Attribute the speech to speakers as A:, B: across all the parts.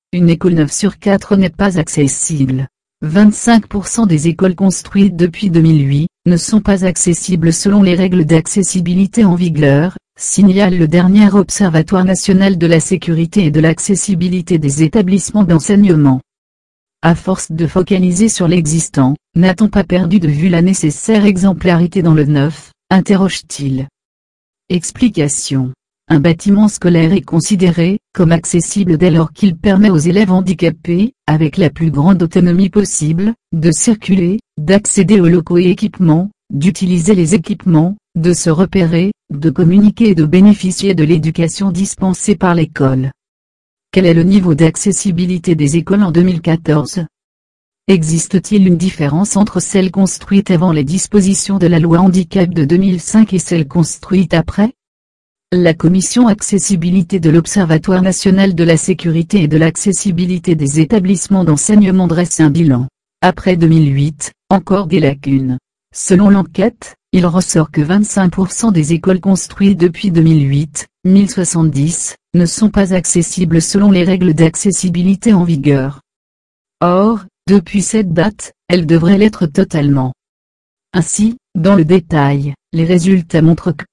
A: Une école 9 sur 4 n'est pas accessible. 25% des écoles construites depuis 2008 ne sont pas accessibles selon les règles d'accessibilité en vigueur, signale le dernier Observatoire national de la sécurité et de l'accessibilité des établissements d'enseignement. À force de focaliser sur l'existant, n'a-t-on pas perdu de vue la nécessaire exemplarité dans le neuf, interroge-t-il. Explication. Un bâtiment scolaire est considéré comme accessible dès lors qu'il permet aux élèves handicapés, avec la plus grande autonomie possible, de circuler, d'accéder aux locaux et équipements, d'utiliser les équipements, de se repérer, de communiquer et de bénéficier de l'éducation dispensée par l'école. Quel est le niveau d'accessibilité des écoles en 2014? Existe-t-il une différence entre celles construites avant les dispositions de la loi handicap de 2005 et celles construites après? La commission accessibilité de l'Observatoire national de la sécurité et de l'accessibilité des établissements d'enseignement dresse un bilan. Après 2008, encore des lacunes. Selon l'enquête, il ressort que 25% des écoles construites depuis 2008, 1070, ne sont pas accessibles selon les règles d'accessibilité en vigueur. Or, depuis cette date, elles devraient l'être totalement. Ainsi, dans le détail, les résultats montrent que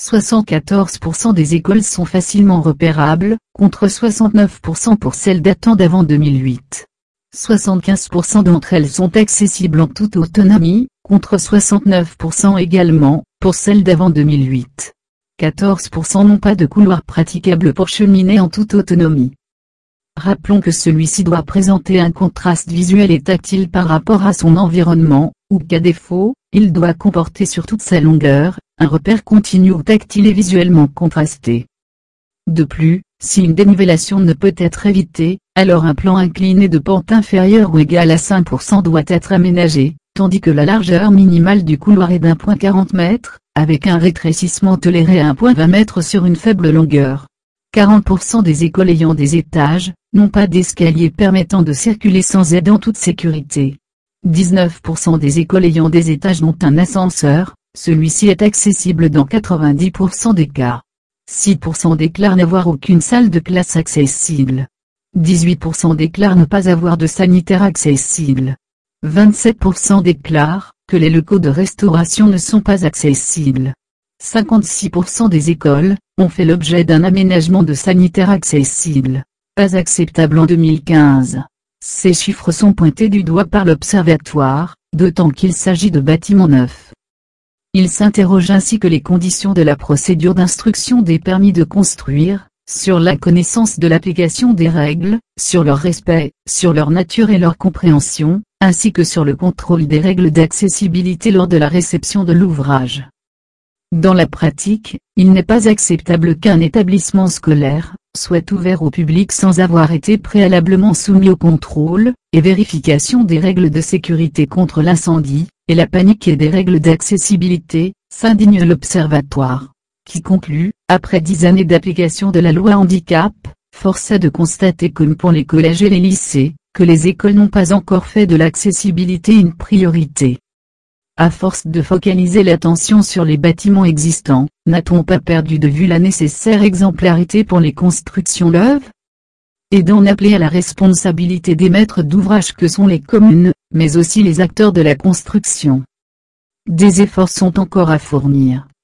A: 74% des écoles sont facilement repérables, contre 69% pour celles datant d'avant 2008. 75% d'entre elles sont accessibles en toute autonomie, contre 69% également, pour celles d'avant 2008. 14% n'ont pas de couloir praticable pour cheminer en toute autonomie. Rappelons que celui-ci doit présenter un contraste visuel et tactile par rapport à son environnement, ou qu'à défaut, il doit comporter sur toute sa longueur, un repère continu ou tactile et visuellement contrasté. De plus, si une dénivellation ne peut être évitée, alors un plan incliné de pente inférieure ou égal à 5% doit être aménagé, tandis que la largeur minimale du couloir est d'1,40 m, avec un rétrécissement toléré à 1,20 m sur une faible longueur. 40% des écoles ayant des étages, n'ont pas d'escalier permettant de circuler sans aide en toute sécurité. 19% des écoles ayant des étages n'ont un ascenseur, celui-ci est accessible dans 90% des cas. 6% déclarent n'avoir aucune salle de classe accessible. 18% déclarent ne pas avoir de sanitaire accessible. 27% déclarent que les locaux de restauration ne sont pas accessibles. 56% des écoles ont fait l'objet d'un aménagement de sanitaire accessible. Pas acceptable en 2015. Ces chiffres sont pointés du doigt par l'Observatoire, d'autant qu'il s'agit de bâtiments neufs. Il s'interroge ainsi que les conditions de la procédure d'instruction des permis de construire, sur la connaissance de l'application des règles, sur leur respect, sur leur nature et leur compréhension, ainsi que sur le contrôle des règles d'accessibilité lors de la réception de l'ouvrage. Dans la pratique, il n'est pas acceptable qu'un établissement scolaire soit ouvert au public sans avoir été préalablement soumis au contrôle et vérification des règles de sécurité contre l'incendie, et la panique et des règles d'accessibilité, s'indigne l'Observatoire, qui conclut, après 10 années d'application de la loi handicap, force est de constater comme pour les collèges et les lycées, que les écoles n'ont pas encore fait de l'accessibilité une priorité. À force de focaliser l'attention sur les bâtiments existants, n'a-t-on pas perdu de vue la nécessaire exemplarité pour les constructions neuves? Et d'en appeler à la responsabilité des maîtres d'ouvrage que sont les communes, mais aussi les acteurs de la construction. Des efforts sont encore à fournir.